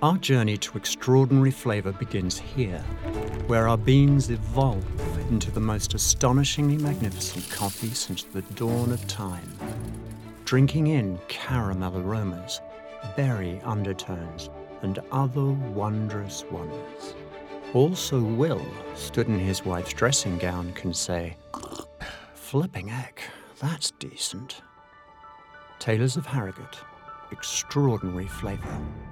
Our journey to extraordinary flavour begins here, where our beans evolve into the most astonishingly magnificent coffee since the dawn of time, drinking in caramel aromas, berry undertones, and other wondrous wonders. Also Will, stood in his wife's dressing gown, can say, "Flipping heck, that's decent." Taylors of Harrogate, extraordinary flavour.